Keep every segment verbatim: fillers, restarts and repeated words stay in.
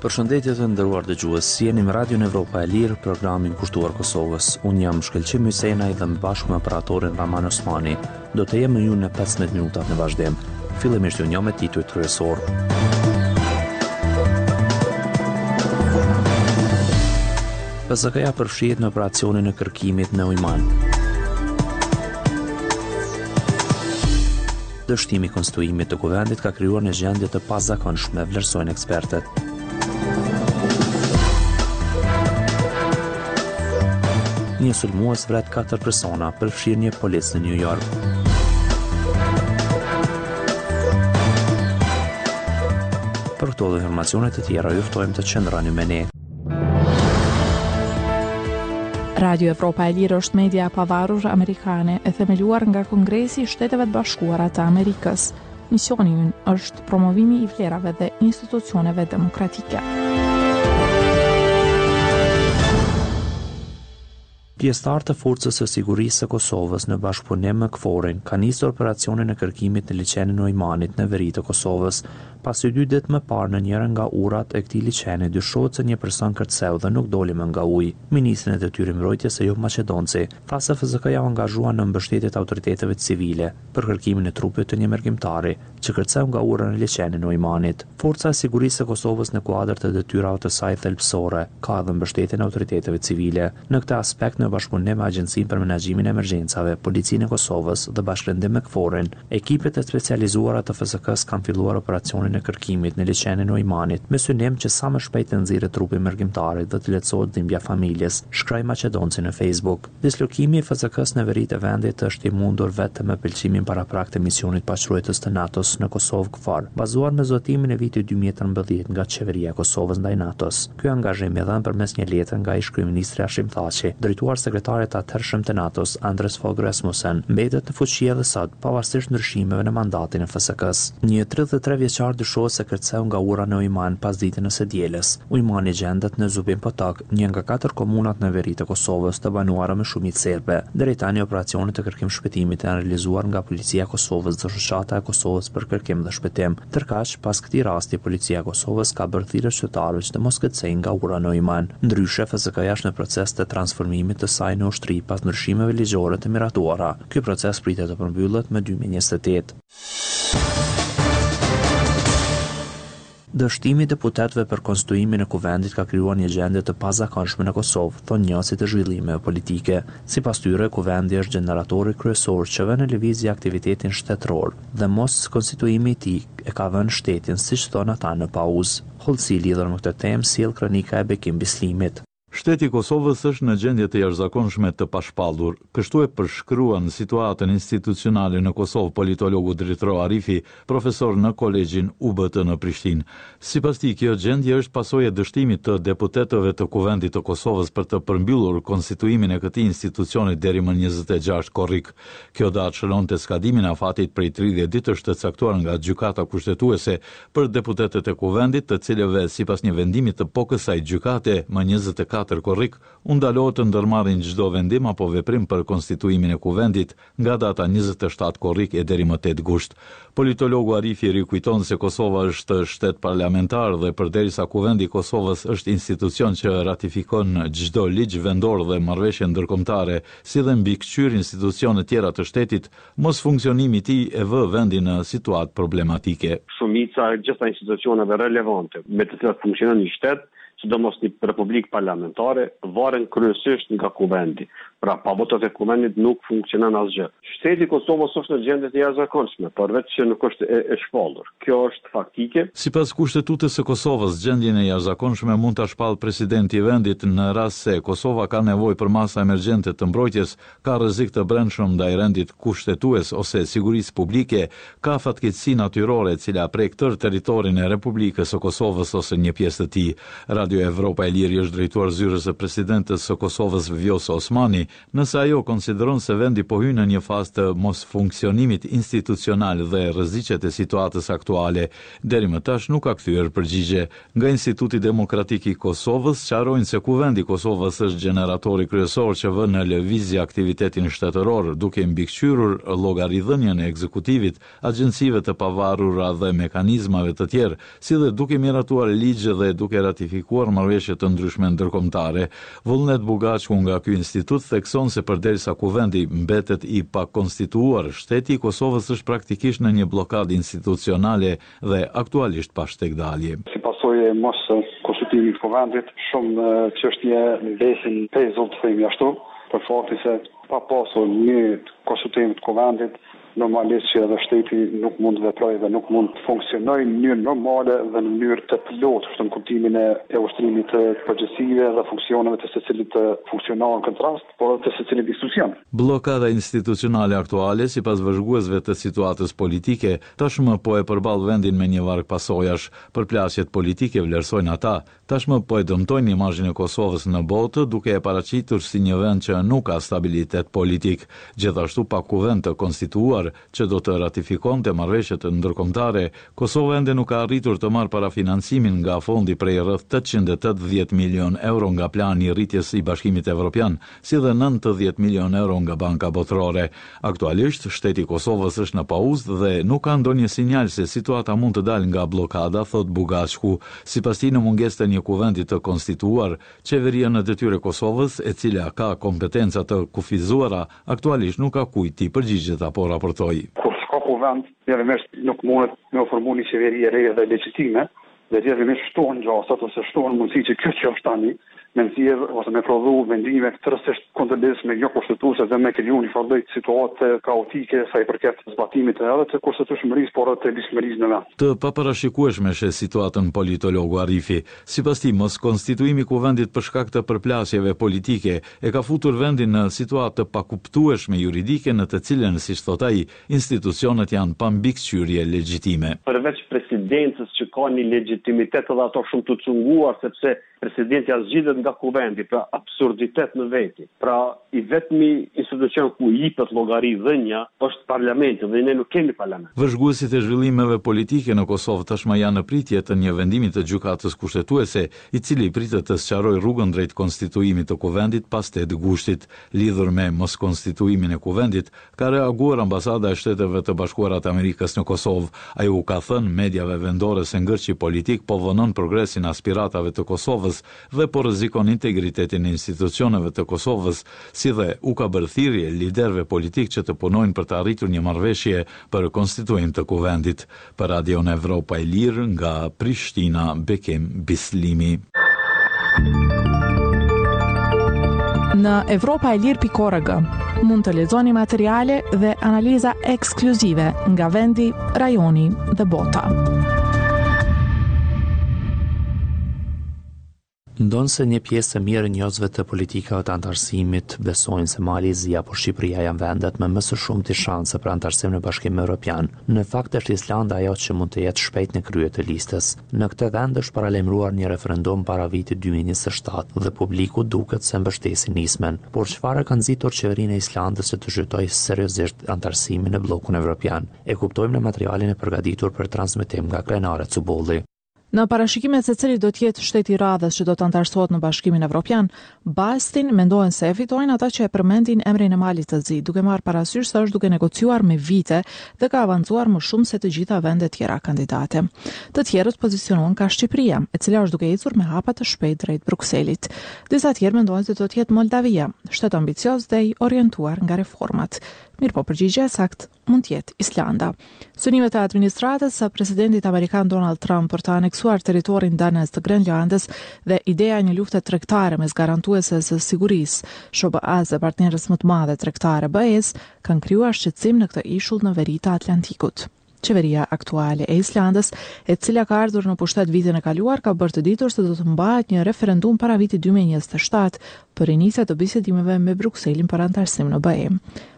Përshëndetje të nderuar dëgjues, jeni në Radion Evropa e Lirë, programin kushtuar Kosovës. Unë jam Shkëlqim Hysenaj dhe më bashkë me operatorin Raman Osmani. Do të jemi ju në pesëmbëdhjetë minutat në vazhdim. Fillimisht ju njeh me titujt kryesor. P S K-ja përfshihet në operacionin e kërkimit në Ujman. Dështimi i konstituimit të kuvendit ka krijuar një gjendje të pazakonshme, vlerësojnë ekspertët. Një sulmues vret katër persona për fshirje polic në New York. Për këto dhe informacione të tjera ju ftojmë të qëndroni me ne. Radio Evropa e Lirë është media e pavarur amerikane e themeluar nga Kongresi i Shteteve të Bashkuara të Amerikës. Misioni i ynë është promovimi i vlerave dhe institucioneve demokratike. Pjesëtarë të Forcës së Sigurisë së Kosovës në bashkëpunim me KFOR-in kanë nisur operacionin e kërkimit në liçenin e Ujmanit në veri të Kosovës. Pasi dy ditë më parë në njëra nga urat e këtij liçeni dyshohet se një person kërceu dhe nuk doli më nga uji. Ministri i Detyrës Mbrojtjes Ejup Maqedonci tha se F Z K-ja u angazhua në mbështetje të autoriteteve civile për kërkimin e trupit të një mërgjimtari që kërceu nga ura në liçenin e Ujmanit. Forca e Sigurisë së Kosovës në kuadër të detyrave të saj thelbësore ka edhe mbështetjen e autoriteteve civile. Në këtë aspekt në bashkëpunim me Agjencinë për Menaxhimin e Emergjencave, Policinë e Kosovës dhe bashkërendim me KFOR-in, ekipet e specializuara të F Z K-s kanë filluar operacionin e kërkimit në liçenin e Ujmanit, me synim që sa më shpejt të nxirret trupi mërgjimtarit dhe të lehtësohet dhimbja familjes, shkroi Maqedonci në Facebook. Dislokimi i F Z K-s në veri të vendit është i mundur vetëm me pëlqimin paraprak të misionit paqërues të NATO-s në Kosovë KFOR, bazuar në zotimin e vitit dy mijë e trembëdhjetë nga qeveria e Kosovës ndaj NATO-s. Ky angazhim i dhënë përmes një letre nga ish-kryeministri Hashim Thaçi, drejtuar sekretarit të atëhershëm të NATO-s Anders Fogh Rasmussen, mbetet në fuqi edhe sot, pavarësisht ndryshimeve në mandatin e F Z K-s. Një tridhjetë e tre vjeçar dyshohet se kërceu nga ura në Ujman pas ditën e së dielës. Ujmani gjendet në Zubin Potok, një nga katër komunat në veri të Kosovës të banuara me shumicë serbe. Deri tani operacionet të kërkim shpëtimit janë realizuar nga Policia e Kosovës dhe Shoqata e Kosovës për kërkim dhe shpëtim. Tërkaq, pas këtij rasti, Policia e Kosovës ka bërë thirrje qytetarëve që të mos kërcejnë nga ura në Ujman. Ndryshe, F Z K-ja është në proces të transformimit të saj në ushtri pas ndryshimeve ligjore të miratuara. Ky proces pritet të përmbyllet më dy mijë e njëzet e tetë. Dështimi i deputetëve për konstituimin e kuvendit ka krijuar një gjendje të pazakonshme në Kosovë, thonë njësit e zhvillimeve politike. Sipas tyre, kuvendi është gjeneratori kryesor që vën në lëvizje aktivitetin shtetëror dhe mos konstituimi i tij e ka vënë shtetin, siç thonë ata, në pauzë. Hollësi lidhur me këtë temë sjell kronika e Bekim Bislimit. Shteti i Kosovës është në gjendje të jashtëzakonshme të pashpallur. Kështu e përshkruan situatën institucionale në Kosovë politologu Dritro Arifi, profesor në Kolegjin U B T në Prishtinë. Sipas tij, kjo gjendje është pasojë e dështimit të deputetëve të Kuvendit të Kosovës për të përmbyllur konstituimin e këtij institucioni deri më njëzet e gjashtë korrik. Kjo datë shënonte skadimin e afatit prej tridhjetë ditësh të caktuar nga gjykata kushtetuese për deputetët e Kuvendit, të cilëve sipas një vendimi të P O K-saj gjykate më njëzet e katër korrik, u ndalohet të ndërmarrin çdo vendim apo veprim për konstituimin e kuvendit nga data njëzet e shtatë korrik e deri më tetë gusht. Politologu Arifi rikujton se Kosova është shtet parlamentar dhe përderisa kuvendi i Kosovës është institucion që ratifikon çdo ligj vendor dhe marrëveshje ndërkombëtare, si dhe mbikëqyr institucione tjera të shtetit, mos funksionimi i tij e vë vendin në situatë problematike. Shumica e gjitha institucioneve relevante me të cilat funksionon një shtet, sidomos një republikë parlamentare, varen kryesisht nga kuvendi. Pra, pa votat e kuvendit nuk funksionon asgjë. Shteti i Kosovës është në gjendje të jashtëzakonshme, përveç që nuk është e, e shpallur. Kjo është faktike. Sipas kushtetutës së Kosovës, gjendjen e jashtëzakonshme mund ta shpall presidenti i vendit në rast se Kosova ka nevojë për masa emergjente të mbrojtjes, ka rrezik të brendshëm ndaj rendit kushtetues ose sigurisë publike, ka fatkeqësi natyrore e cila prek tërë territorin e Republikës së Kosovës ose një pjesë të tij. Radio Evropa e Liri është drejtuar zyrës së presidentes së Kosovës Vjosa Osmani, nëse ajo konsideron se vendi po hyn në një fazë të mos funksionimit institucional dhe rreziqet e situatës aktuale. Deri më tash nuk ka kthyer përgjigje. Nga Instituti Demokratik i Kosovës sqarojnë se Kuvendi i Kosovës është generatori kryesor që vën në lëvizje aktivitetin shtetëror, duke mbikëqyrur llogaridhënien e ekzekutivit, agjencive të pavarura dhe mekanizmave të tjerë, si dhe duke miratuar ligje dhe duke ratifikuar marrëveshje të ndryshme ndërkombëtare. Vullnet Bugaçku nga ky institut thekson se përderisa kuvendi mbetet i pakonstituar, shteti i Kosovës është praktikisht në një blokadë institucionale dhe aktualisht pa shtekdalje. Si pasojë e mos konstituimit të kuvendit, shumë çështje mbesin pezull të themi ashtu, për faktin se pa pasur një konstituim të kuvendit, normalisht që edhe shteti nuk mund të veprojë dhe nuk mund të funksionojë në mënyrë normale dhe në mënyrë të plotë në kuptimin e ushtrimit të përgjegjësive dhe funksioneve të secilit të funksional në kontrast, por të secilit institucion. Bllokada institucionale aktuale, sipas vëzhguesve të situatës politike, tashmë po e përball vendin me një varg pasojash. Përplasjet politike vlerësojnë ata, tashmë po e dëmtojnë imazhin e Kosovës në botë, duke e paraqitur si një vend që nuk ka stabilitet politik. Gjithashtu pa kuvend të konstituuar që do të ratifikonte marrëveshjet ndërkombëtare, Kosova ende nuk ka arritur të marrë parafinancimin nga fondi prej rreth tetëqind e tetëdhjetë milion euro nga plani i rritjes i Bashkimit Evropian, si dhe nëntëdhjetë milion euro nga Banka Botërore. Aktualisht, shteti i Kosovës është në pauzë dhe nuk ka ndonjë sinjal se situata mund të dalë nga bllokada, thot Bugaçku. Sipas tij, në mungesë të një kuvendi të konstituar, qeveria në detyrë e Kosovës, e cila ka kompetenca të kufizuara, aktualisht nuk ka kujt t'i përgjigjet apo raportojë. Kur s'ka kuvend, realisht nuk mundet me formu një qeveri e re dhe legjitime, dhe realisht shtohen gjasat ose shtohen mundësi që kjo që është tani, me nxjerr ose me prodhu vendime tërësisht kundërlidhshme jo kushtetuese dhe me kriju një farë situate kaotike sa i përket zbatimit edhe të kushtetueshmërisë, por edhe të ligjshmërisë në vend. Të paparashikueshme she situatën politologu Arifi. Sipas tij, mos konstituimi i kuvendit për shkak të përplasjeve politike e ka futur vendin në situatë të pakuptueshme juridike në të cilën, siç thot ai, institucionet janë pa mbikëqyrje legjitime. Përveç presidencës që ka një legjitimitet edhe ato shumë të cunguar, sepse presidenti zgjidhet nga kuvendi, pra absurditet në veti. Pra i vetmi institucion ku jipet llogari dhënia është parlamenti dhe ne nuk kemi parlament. Vëzhguesit e zhvillimeve politike në Kosovë tashmë janë në pritje të një vendimi të gjykatës kushtetuese, i cili pritet të sqarojë rrugën drejt konstituimit të kuvendit pas tetë gushtit. Lidhur me mos konstituimin e kuvendit, ka reaguar ambasada e Shteteve të Bashkuara të Amerikës në Kosovë. Ai u ka thënë mediave vendore se ngërçi politik po vonon progresin aspiratave të Kosovës dhe po rrezikon integritetin e institucioneve të Kosovës, si dhe u ka bërë thirrje liderëve politik që të punojnë për të arritur një marrëveshje për konstituim të kuvendit. Për Radio Evropa e Lirë nga Prishtina, Bekim Bislimi. Në evropa e lirë pikë org mund të lexoni materiale dhe analiza ekskluzive nga vendi, rajoni dhe bota. Ndonë se një pjesë e mirë njerëzve të politikave të antarësimit besojnë se Malizia apo Shqipëria janë vendet me më së shumti shanse për antarësim në Bashkimin Evropian. Në fakt është Islanda ajo që mund të jetë shpejt në krye të listës. Në këtë vend është paralajmëruar një referendum para vitit dy mijë e njëzet e shtatë dhe publiku duket se mbështesi nismen. Por çfarë ka nxitur qeverinë e Islandës që të zhytojë seriozisht antarësimin në bllokun evropian? E kuptojmë në materialin e përgatitur për transmetim nga Krenare Cubolli. Në parashikimet se cili do të jetë shteti i radhës që do të antarësohet në Bashkimin Evropian, Bastin mendohen se e fitojnë ata që e përmendin emrin e Malit të Zi, duke marrë parasysh se është duke negociuar me vite dhe ka avancuar më shumë se të gjitha vendet tjera kandidate. Të tjerët pozicionohen ka Shqipëria, e cila është duke ecur me hapa të shpejt drejt Brukselit. Disa tjerë mendohen se do të jetë Moldavia, shtet ambicioz dhe i orientuar nga reformat. Mirë po përgjigja e sakt mund të jetë Islanda. Synimet e administratës së presidentit amerikan Donald Trump për të aneksuar territorin danes të Grenlandës dhe ideja e një lufte tregtare mes garantuese së sigurisë, S B A dhe partnerës më të madhe tregtare B E S, kanë krijuar shqetësim në këtë ishull në veri të Atlantikut. Qeveria aktuale e Islandës, e cila ka ardhur në pushtet vitin e kaluar, ka bërë të ditur se do të mbahet një referendum para vitit dy mijë e njëzet e shtatë për rinisje të bisedimeve me Brukselin për antarësim në B E.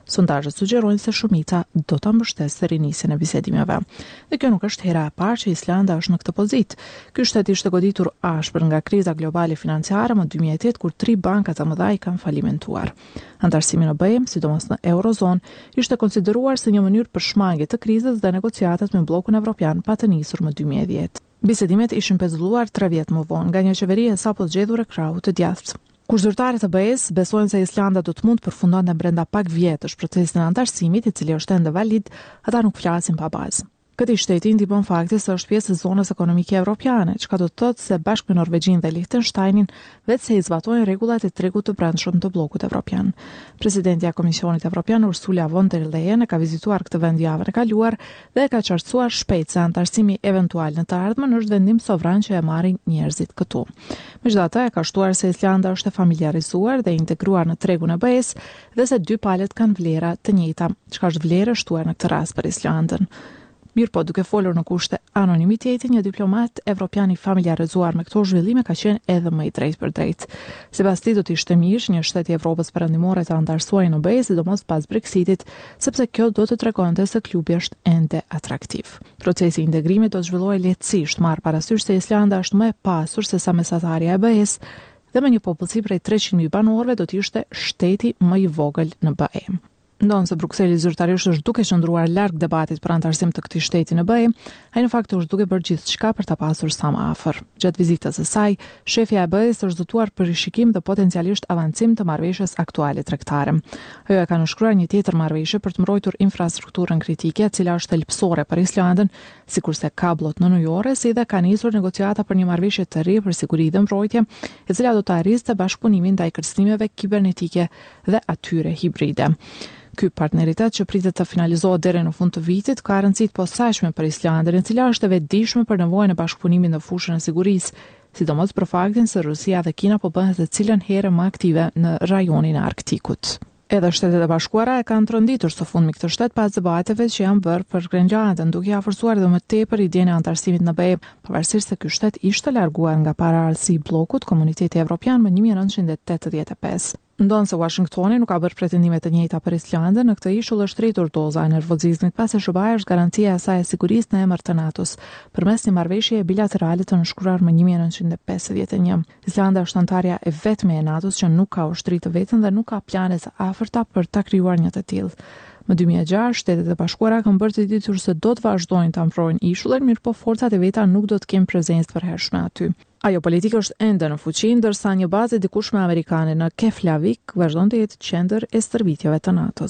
Sondazhet sugjerojnë se shumica do ta mbështesë rinisjen e bisedimeve. Dhe kjo nuk është hera e parë që Islanda është në këtë pozitë. Ky shtet ishte goditur ashpër nga kriza globale financiare më dy mijë e tetë kur tri banka të mëdha i kanë falimentuar. Antarësimi në B E M, sidomos në Eurozonë, ishte konsideruar si një mënyrë për shmangje të krizës dhe negociatat me bllokun evropian pa të nisur më dy mijë e dhjetë. Bisedimet ishin pezulluar tre vjet më vonë nga një qeveri e sapo zgjedhur e krahut të djathtë. Kur zyrtarët e B E-s besojnë se Islanda do të mund të përfundonte brenda pak vjetësh procesin e antarësimit, i cili është ende valid, ata nuk flasin pa bazë. Këti shteti ndihmon fakti se është pjesë e zonës ekonomike evropiane, çka do të thotë se bashkë me Norvegjinë dhe Liechtensteinin vetë se i zbatojnë rregullat e tregut të brendshëm të bllokut evropian. Presidentja e Komisionit Evropian Ursula von der Leyen e ka vizituar këtë vend javën e kaluar dhe e ka qartësuar shpejt se antarësimi eventual në të ardhmen është vendim sovran që e marrin njerëzit këtu. Megjithatë, e ka shtuar se Islanda është e familjarizuar dhe integruar në tregun e B E-s dhe se dy palët kanë vlera të njëjta, çka është vlerë e shtuar në këtë rast për Islandën. Mirë po, duke folur në kushte anonimiteti, një diplomat evropian i familjarezuar me këto zhvillime ka qenë edhe më i drejtë për drejtë. Sipas tij do të ishte mirë një shtet i Evropës perëndimore të antarësuar në B E, sidomos pas Brexitit, sepse kjo do të tregonte se klubi është ende atraktiv. Procesi i integrimit do të zhvillohej lehtësisht, marr parasysh se Islanda është më e pasur se sa mesatarja e B E-s dhe me një popullsi prej treqind mijë banorëve do të ishte shteti më i vogël në B E. Ndonë se Brukseli zyrtarisht është duke qëndruar larg debatit për antarësim të këtij shteti në B E, ai në fakt është duke bërë gjithçka për ta pasur sa më afër. Gjatë vizitës së saj, shefja e B E-s është zëtuar për rishikim dhe potencialisht avancim të marrëveshjes aktuale tregtare. Ajo e ka nënshkruar një tjetër marrëveshje për të mbrojtur infrastrukturën kritike, e cila është thelbësore për Islandën, sikurse kablot në ujore, si dhe ka nisur negociata për një marrëveshje të re për siguri dhe mbrojtje, e cila do të arrisë bashkëpunimin ndaj kërcënimeve kibernetike dhe atyre hibride. Ky partneritet që pritet të finalizohet deri në fund të vitit ka rëndësi të posaçme për Islandën, e cila është e vetëdijshme për nevojën e bashkëpunimit në fushën e sigurisë, sidomos për faktin se Rusia dhe Kina po bëhen se cilën herë më aktive në rajonin e Arktikut. Edhe Shtetet e Bashkuara e kanë tronditur së fundmi këtë shtet pas debateve që janë bërë për Grenlandën, duke ia forcuar edhe më tepër idenë e antarësimit në B E, pavarësisht se ky shtet ishte larguar nga paraardhësi i bllokut Komuniteti Evropian më një mijë e nëntëqind e tetëdhjetë e pesë. Ndonë se Washingtoni nuk ka bërë pretendime të njëjta për Islandën, në këtë ishull është rritur doza e nervozizmit pasi S B A është garancia e saj e sigurisë në emër të NATO-s, përmes një marrëveshjeje bilaterale të nënshkruar më një mijë e nëntëqind e pesëdhjetë e një. Islanda është antarja e vetme e NATO-s që nuk ka ushtri të vetën dhe nuk ka plane të afërta për ta krijuar një të tillë. Më dy mijë e gjashtë, Shtetet e Bashkuara kanë bërë të ditur se do të vazhdojnë të amprojnë ishullin, mirë po forcat e veta nuk do të kenë prezencë të përhershme aty. Ajo politika është ende në fuqi, ndërsa një bazë e dikushme amerikane në Keflavik vazhdon të jetë qendër e stërvitjeve të NATO-s.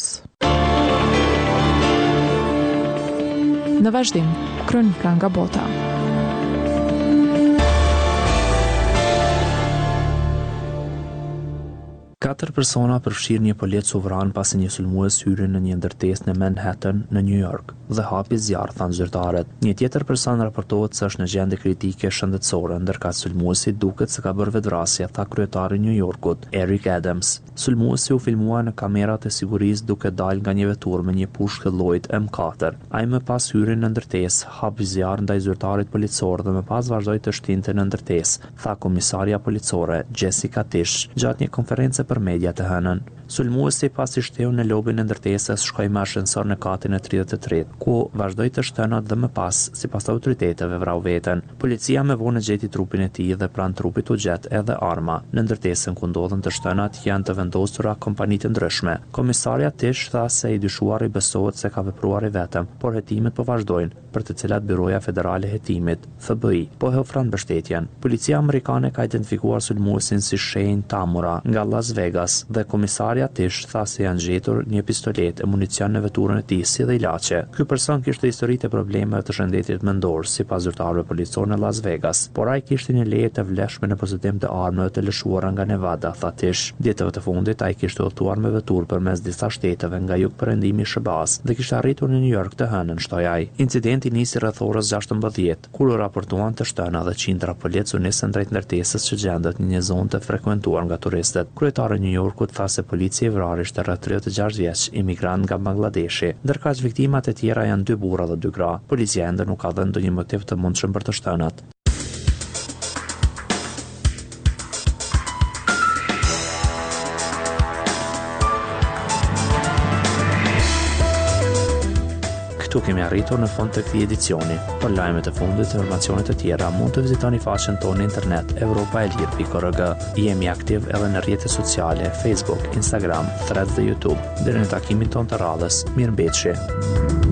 Në vazhdim, kronika nga bota. Katër persona përfshirë një polic sovran pasi një sulmues hyri në një ndërtesë në Manhattan në New York dhe hapi zjarr, thanë zyrtarët. Një tjetër person raportohet se është në gjendje kritike shëndetësore, ndërka sulmuesi duket se ka bërë vetvrasje, tha kryetari i New Yorkut, Eric Adams. Sulmuesi u filmua në kamerat e sigurisë duke dalë nga një vetur me një pushkë llojit M katër. Ai më pas hyri në ndërtesë, hapi zjarr ndaj zyrtarit policor dhe më pas vazhdoi të shtinte në ndërtesë, tha komisaria policore Jessica Tish gjatë një konferencë për media të hënën. Sulmuesi pasi shteu në lobin e ndërtesës shkoi me ashensor në katin e tridhjetë e tretë, ku vazhdoi të shtënat dhe më pas, sipas autoriteteve, vrau veten. Policia me vonë gjeti trupin e tij dhe pranë trupit u gjet edhe arma. Në ndërtesën ku ndodhen të shtënat janë të vendosura kompani të ndryshme. Komisaria Tish tha se i dyshuari besohet se ka vepruar i vetëm, por hetimet po vazhdojnë, për të cilat Byroja Federale e Hetimit, F B I, po e ofron mbështetjen. Policia amerikane ka identifikuar sulmuesin si Shane Tamura nga Las Vegas dhe komisari Tish tha se janë gjetur një pistolet e municion në veturën e tij si dhe ilaçe. Ky person kishte histori të problemeve të shëndetit mendor, sipas zyrtarëve policor në Las Vegas, por ai kishte një leje të vlefshme në posedim të armëve të lëshuara nga Nevada, tha Tish. Ditëve të fundit ai kishte udhëtuar me veturë përmes disa shteteve nga jug-perëndimi i S B A-s dhe kishte arritur në New York të hënën, shtoi ai. Incidenti nisi rreth orës gjashtëmbëdhjetë, kur u raportuan të shtëna dhe qindra policë u nisën drejt ndërtesës që gjendet në një zonë të frekuentuar nga turistët. Kryetari i New Yorkut tha se policia e vrarë ishte rreth tridhjetë e gjashtë vjeç, imigrant nga Bangladeshi, ndërka që viktimat e tjera janë dy burra dhe dy gra. Policia ende nuk ka dhënë ndonjë motiv të mundshëm për të shtënat. Këtu kemi arritur në fund të këtij edicioni. Për lajmet e fundit e informacionet e tjera mund të vizitoni faqen tonë internet europaelir pikë org. Jemi aktiv edhe në rrjetet sociale Facebook, Instagram, Threads dhe YouTube. Deri në takimin tonë të radhës, mirëmbëjtje.